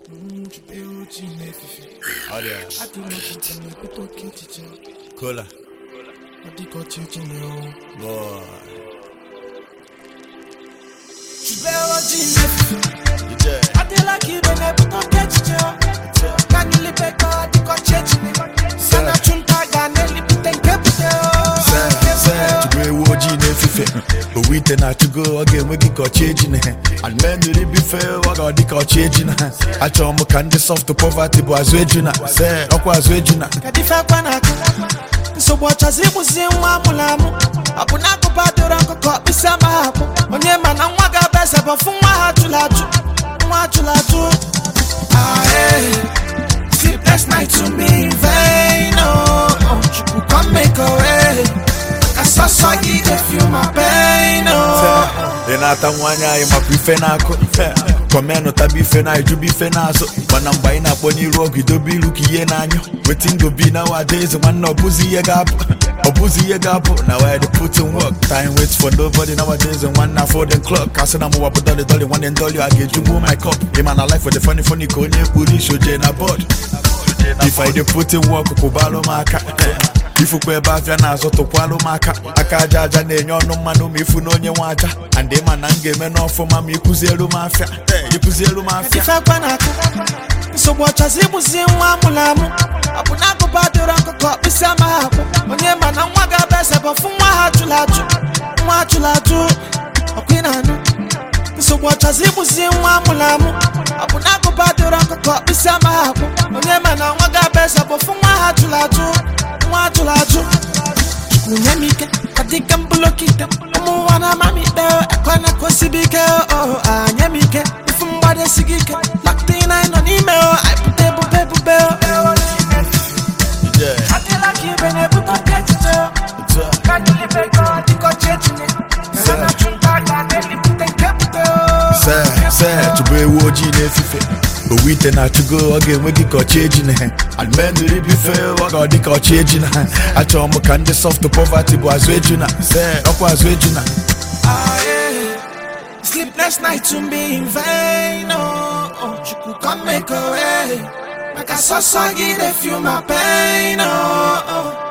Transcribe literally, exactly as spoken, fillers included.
Olha. Cola. Boy. But we turn out to go again, we get our changing. And men do it be fair, what got the changing. I tell them, can this soft poverty, but as well, you know, say, Aqua's Regina. So watch as it was in Wamulamu. Apunako Padura caught me some apple. On your man, and Waga Bessa, but from Mahatulatu. Mahatulatu. Ah, sleepless night to me in vain. Oh, you come make a way. I saw Soggy, they feel my pain. Oh, then I don't want you, my prefenaco. Come on, not be fena, you be fenazo. When I'm buying up on you, rock, you do be looking in on you. Waiting to be nowadays, one no pussy a gap. A pussy a gap. Now I had to put in work. Time waits for nobody nowadays, and one now for the clock. I said, I'm over dolly, dolly, one and dolly, I get you go my cup. Him and I life for the funny, funny, cone, puri, show Jane aboard. If I did put in work, Kubalo Maka. If you pay back and as to Qualo Maka, Akaja, and no man, if you know your water, and they man and game enough for Mammy Kuzeru Mafia. You Kuzeru Mafia. So watch as it was in Wamulamu. Apunako Padura caught me some apple. On your man, and Waga Bessa, but from Mahatulatu. Mahatulatu. Okay, so watch as it was in Wamulamu. Apunako Padura caught me some apple. On your man, and Waga Bessa, but from Mahatulatu. Mahatulatu. Unyamike, katika mbulokita. Omu wana mamita, akwana kosibike. Oh, ah, nyamike. Ifumba sigike. Locked in, I don't email. I put table, paper, bell. Yeah. I feel like you've been able to get it. Can't you live a god, you got changing it. Son of Chuntaga, they live with the capital. Say, say, to be watching if but we turn out to go again, we get our changing. And men do it be fair, what got the car changing. I tell them, can this soft poverty, but as well, you know, say, Aqua's Regina. Ah, yeah. Sleepless night to me in vain. Oh, oh, you could come make a way. Like I saw Soggy, they feel my pain. Oh, oh.